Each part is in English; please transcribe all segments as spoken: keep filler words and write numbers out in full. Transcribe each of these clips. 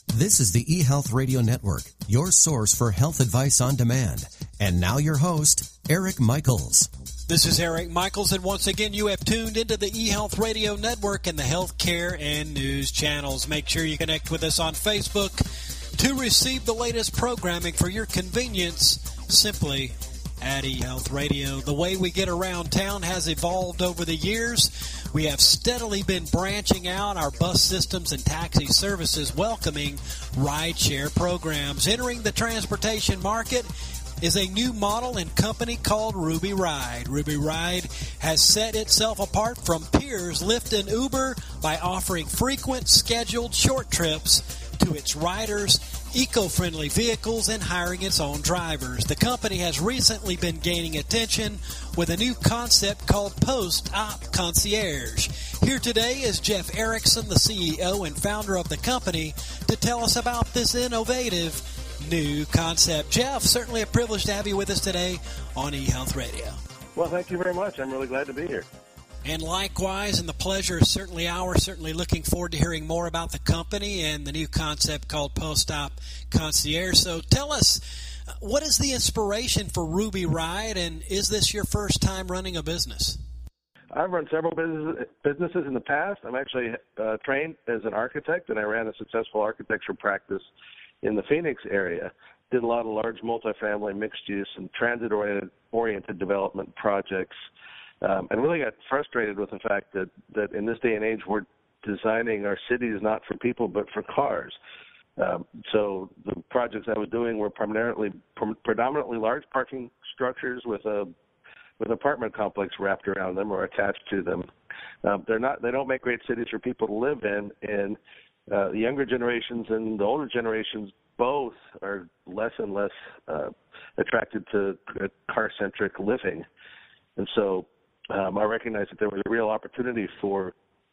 This is the eHealth Radio Network, your source for health advice on demand. And now your host, Eric Michaels. This is Eric Michaels, and once again, you have tuned into the eHealth Radio Network and the healthcare and news channels. Make sure you connect with us on Facebook to receive the latest programming for your convenience, simply at eHealth Radio. The way we get around town has evolved over the years. We have steadily been branching out our bus systems and taxi services, welcoming rideshare programs. Entering the transportation market is a new model and company called Ruby Ride. Ruby Ride has set itself apart from peers Lyft and Uber by offering frequent scheduled short trips to its riders, eco-friendly vehicles, and hiring its own drivers. The company has recently been gaining attention with a new concept called Post-Op Concierge. Here today is Jeff Erickson, the C E O and founder of the company, to tell us about this innovative new concept. Jeff, certainly a privilege to have you with us today on eHealth Radio. Well, thank you very much. I'm really glad to be here. And likewise, and the pleasure is certainly ours. Certainly looking forward to hearing more about the company and the new concept called Post-Op Concierge. So tell us, what is the inspiration for Ruby Ride, and is this your first time running a business? I've run several business, businesses in the past. I'm actually uh, trained as an architect, and I ran a successful architecture practice in the Phoenix area. Did a lot of large multifamily, mixed-use, and transit-oriented oriented development projects. Um, and really got frustrated with the fact that, that in this day and age, we're designing our cities not for people but for cars. Um, so the projects I was doing were primarily pre- predominantly large parking structures with a with an apartment complex wrapped around them or attached to them. Um, they're not they don't make great cities for people to live in, and uh, the younger generations and the older generations both are less and less uh, attracted to car-centric living. And so Um, I recognized that there was a real opportunity for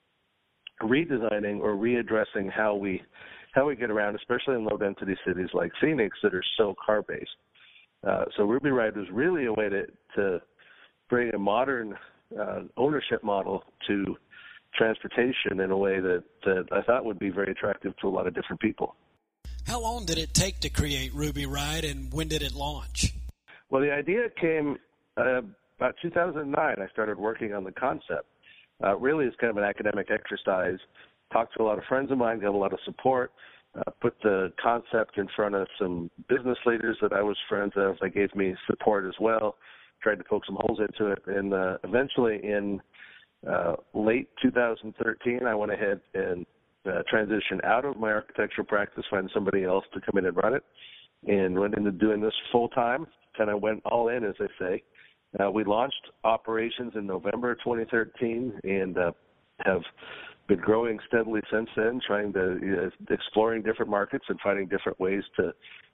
redesigning or readdressing how we how we get around, especially in low-density cities like Phoenix that are so car-based. Uh, so Ruby Ride was really a way to, to bring a modern uh, ownership model to transportation in a way that, that I thought would be very attractive to a lot of different people. How long did it take to create Ruby Ride, and when did it launch? Well, the idea came uh, about two thousand nine. I started working on the concept. Uh, really, it's kind of an academic exercise. Talked to a lot of friends of mine, got a lot of support, uh, put the concept in front of some business leaders that I was friends of. They gave me support as well, tried to poke some holes into it. And uh, eventually in uh, late two thousand thirteen, I went ahead and uh, transitioned out of my architectural practice, find somebody else to come in and run it, and went into doing this full time. Kind of went all in, as they say. Uh, we launched operations in November twenty thirteen and uh, have been growing steadily since then, trying to uh, exploring different markets and finding different ways to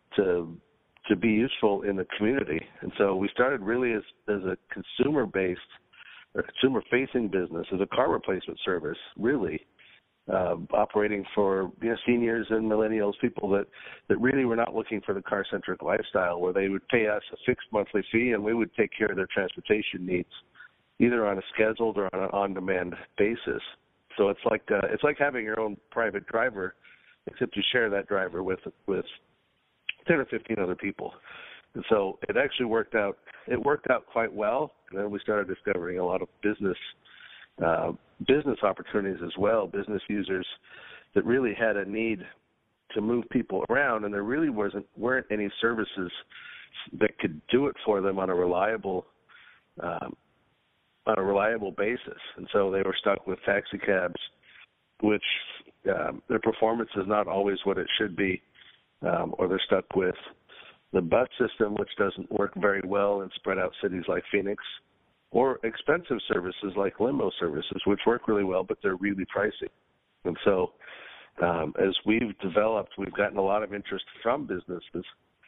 to to be useful in the community. And so we started really as as a consumer-based or consumer-facing business, as a car replacement service, really. Uh, operating for you know, seniors and millennials, people that, that really were not looking for the car-centric lifestyle, where they would pay us a fixed monthly fee and we would take care of their transportation needs, either on a scheduled or on an on-demand basis. So it's like uh, it's like having your own private driver, except you share that driver with with ten or fifteen other people. And so it actually worked out. It worked out quite well, and then we started discovering a lot of business. Uh, business opportunities as well, business users that really had a need to move people around, and there really wasn't weren't any services that could do it for them on a reliable um, on a reliable basis. And so they were stuck with taxi cabs, which um, their performance is not always what it should be, um, or they're stuck with the bus system, which doesn't work very well in spread out cities like Phoenix, or expensive services like limo services, which work really well, but they're really pricey. And so um, as we've developed, we've gotten a lot of interest from businesses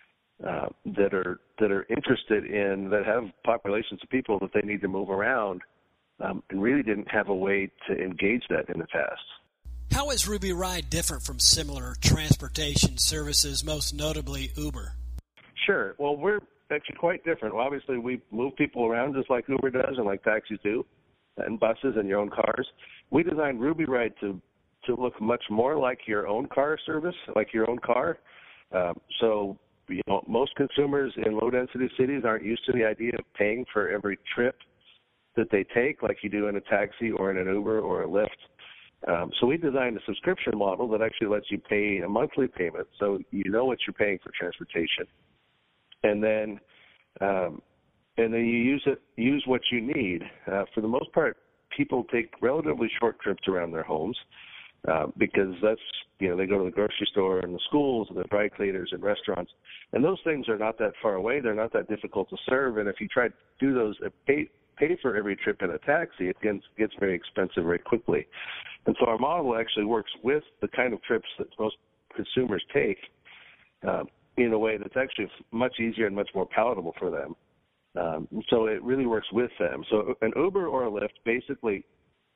uh, that are that are interested in, that have populations of people that they need to move around, um, and really didn't have a way to engage that in the past. How is Ruby Ride different from similar transportation services, most notably Uber? Sure. Well, we're actually quite different. Well, obviously, we move people around just like Uber does and like taxis do, and buses and your own cars. We designed Ruby Ride to to look much more like your own car service, like your own car. Um, so, you know, most consumers in low-density cities aren't used to the idea of paying for every trip that they take, like you do in a taxi or in an Uber or a Lyft. Um, so we designed a subscription model that actually lets you pay a monthly payment, so you know what you're paying for transportation, and then um, and then you use it use what you need. Uh, for the most part, people take relatively short trips around their homes uh, because that's you know they go to the grocery store and the schools and the dry cleaners and restaurants, and those things are not that far away. They're not that difficult to serve, and if you try to do those at pay, pay for every trip in a taxi, it gets, gets very expensive very quickly. And so our model actually works with the kind of trips that most consumers take uh, in a way that's actually much easier and much more palatable for them. Um, so it really works with them. So an Uber or a Lyft basically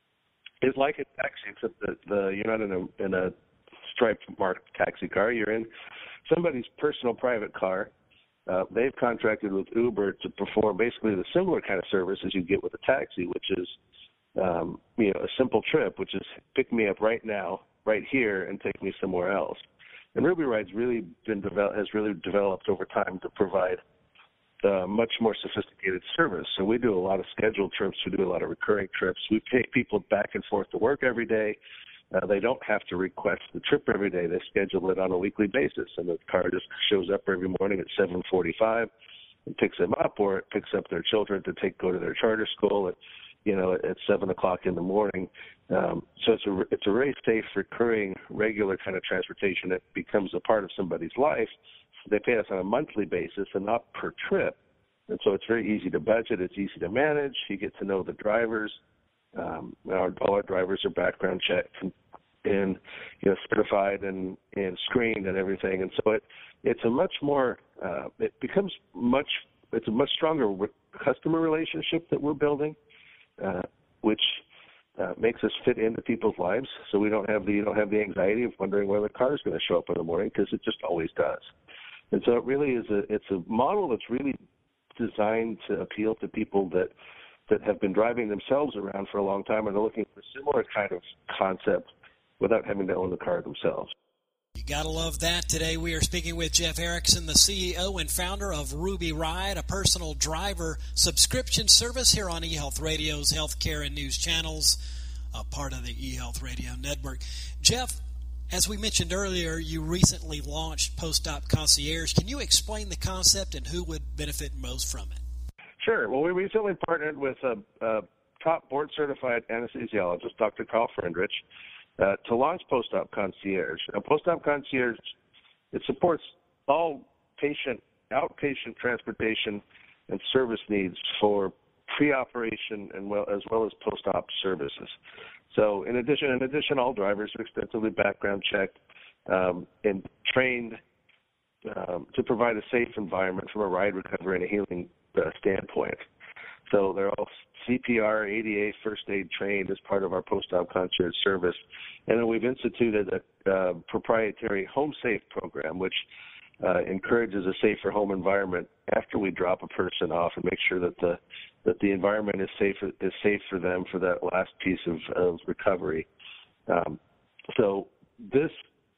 is like a taxi, except that the, you're not in a, in a striped marked taxi car. You're in somebody's personal private car. Uh, they've contracted with Uber to perform basically the similar kind of service as you get with a taxi, which is um, you know a simple trip, which is pick me up right now, right here, and take me somewhere else. And Ruby Ride's really been develop, has really developed over time to provide uh, much more sophisticated service. So we do a lot of scheduled trips. We do a lot of recurring trips. We take people back and forth to work every day. Uh, they don't have to request the trip every day. They schedule it on a weekly basis, and the car just shows up every morning at seven forty-five and picks them up, or it picks up their children to take go to their charter school at, you know, at seven o'clock in the morning. Um, so it's a it's a very safe, recurring, regular kind of transportation that becomes a part of somebody's life. They pay us on a monthly basis and not per trip, and so it's very easy to budget. It's easy to manage. You get to know the drivers. Um, our, all our drivers are background checked and, and you know certified and, and screened and everything, and so it it's a much more uh, it becomes much it's a much stronger re- customer relationship that we're building, uh, which uh, makes us fit into people's lives. So we don't have the you don't have the anxiety of wondering where the car is going to show up in the morning, because it just always does. And so it really is a it's a model that's really designed to appeal to people that. that have been driving themselves around for a long time and are looking for a similar kind of concept without having to own the car themselves. You got to love that. Today we are speaking with Jeff Erickson, the C E O and founder of Ruby Ride, a personal driver subscription service here on eHealth Radio's healthcare and news channels, a part of the eHealth Radio Network. Jeff, as we mentioned earlier, you recently launched Post-Op Concierge. Can you explain the concept and who would benefit most from it? Sure. Well, we recently partnered with a, a top board-certified anesthesiologist, Doctor Carl Friedrich, uh, to launch Post-Op Concierge. Now, Post-Op Concierge, it supports all patient, outpatient transportation and service needs for pre-operation and well, as well as post-op services. So, in addition, in addition, all drivers are extensively background checked um, and trained um, to provide a safe environment from a ride recovery and a healing Uh, standpoint. So they're all C P R, A D A, first aid trained as part of our post-op concierge service. And then we've instituted a uh, proprietary Home Safe program, which uh, encourages a safer home environment after we drop a person off and make sure that the that the environment is safe is safe for them for that last piece of, of recovery. Um, so this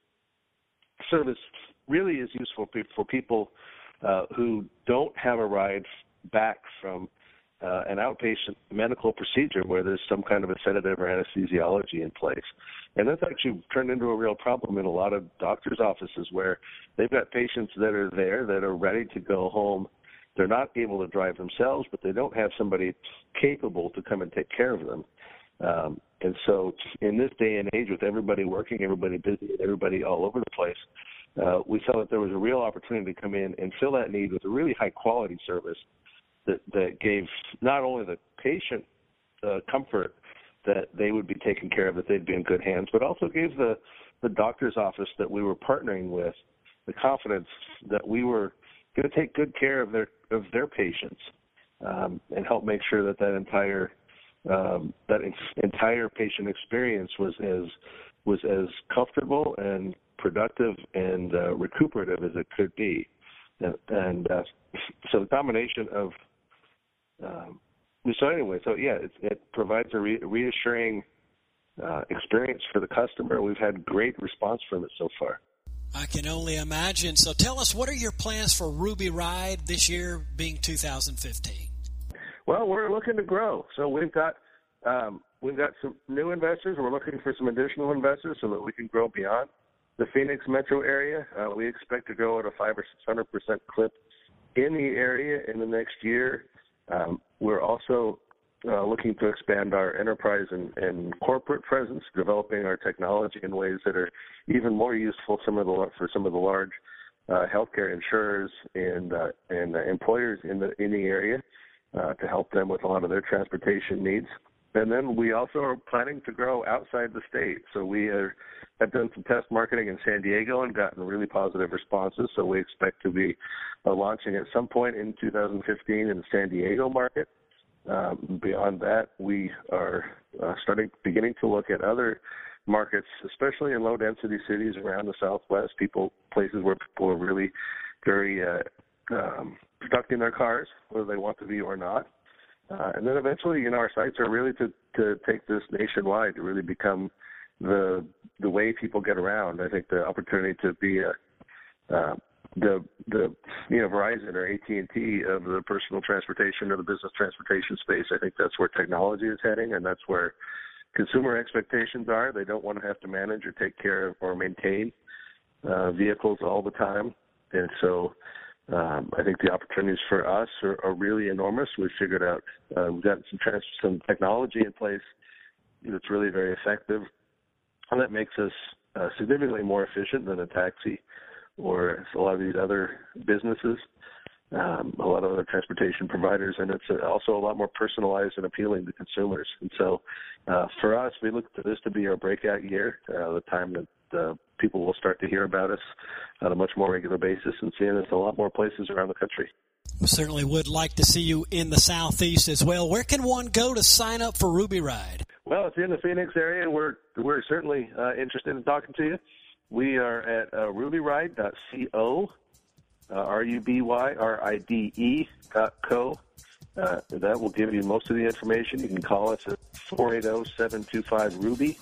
service really is useful for people Uh, who don't have a ride back from uh, an outpatient medical procedure where there's some kind of a sedative or anesthesiology in place. And that's actually turned into a real problem in a lot of doctors' offices, where they've got patients that are there that are ready to go home. They're not able to drive themselves, but they don't have somebody capable to come and take care of them. Um, and so in this day and age, with everybody working, everybody busy, everybody all over the place, Uh, we felt that there was a real opportunity to come in and fill that need with a really high-quality service that, that gave not only the patient uh, comfort that they would be taken care of, that they'd be in good hands, but also gave the, the doctor's office that we were partnering with the confidence that we were going to take good care of their of their patients um, and help make sure that that entire um, that entire patient experience was as was as comfortable and productive and uh, recuperative as it could be. And, and uh, so the combination of, um, so anyway, so yeah, it, it provides a re- reassuring uh, experience for the customer. We've had great response from it so far. I can only imagine. So tell us, what are your plans for Ruby Ride this year, being two thousand fifteen? Well, we're looking to grow. So we've got um, we've got some new investors. We're looking for some additional investors so that we can grow beyond the Phoenix metro area. Uh, we expect to grow at a five or six hundred percent clip in the area in the next year. Um, we're also uh, looking to expand our enterprise and, and corporate presence, developing our technology in ways that are even more useful some of the, for some of the large uh, healthcare insurers and uh, and uh, employers in the in the area uh, to help them with a lot of their transportation needs. And then we also are planning to grow outside the state. So we are, have done some test marketing in San Diego and gotten really positive responses. So we expect to be uh, launching at some point in two thousand fifteen in the San Diego market. Um, beyond that, we are uh, starting, beginning to look at other markets, especially in low-density cities around the Southwest, people, places where people are really very uh, um, stuck in their cars, whether they want to be or not. Uh, and then eventually, you know, our sites are really to, to take this nationwide, to really become the the way people get around. I think the opportunity to be a, uh, the the you know Verizon or A T and T of the personal transportation or the business transportation space. I think that's where technology is heading, and that's where consumer expectations are. They don't want to have to manage or take care of or maintain uh, vehicles all the time, and so. Um, I think the opportunities for us are, are really enormous. We've figured out uh, we've got some trans- some technology in place that's really very effective, and that makes us uh, significantly more efficient than a taxi or a lot of these other businesses, um, a lot of other transportation providers, and it's also a lot more personalized and appealing to consumers. And so uh, for us, we look to this to be our breakout year, uh, the time that Uh, people will start to hear about us on a much more regular basis and seeing us in a lot more places around the country. We certainly would like to see you in the Southeast as well. Where can one go to sign up for Ruby Ride? Well, if you're in the Phoenix area, we're we're certainly uh, interested in talking to you. We are at uh, ruby ride dot co, uh, R U B Y R I D E dot co. Uh, that will give you most of the information. You can call us at four eight zero, seven two five, RUBY.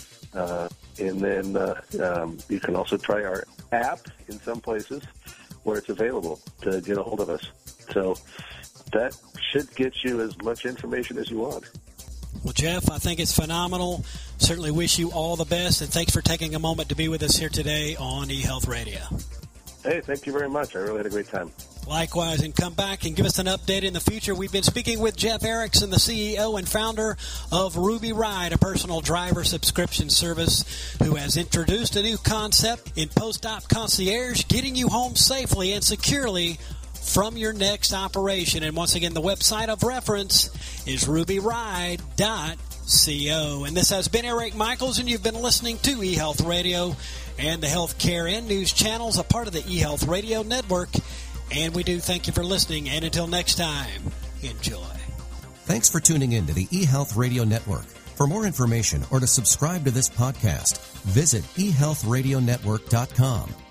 Uh, and then uh, um, you can also try our app in some places where it's available to get a hold of us. So that should get you as much information as you want. Well, Jeff, I think it's phenomenal. Certainly wish you all the best, and thanks for taking a moment to be with us here today on eHealth Radio. Hey, thank you very much. I really had a great time. Likewise, and come back and give us an update in the future. We've been speaking with Jeff Erickson, the C E O and founder of Ruby Ride, a personal driver subscription service who has introduced a new concept in Post-Op Concierge, getting you home safely and securely from your next operation. And once again, the website of reference is ruby ride dot co. And this has been Eric Michaels, and you've been listening to eHealth Radio and the Healthcare and News channels, a part of the eHealth Radio Network. And we do thank you for listening. And until next time, enjoy. Thanks for tuning in to the eHealth Radio Network. For more information or to subscribe to this podcast, visit e health radio network dot com.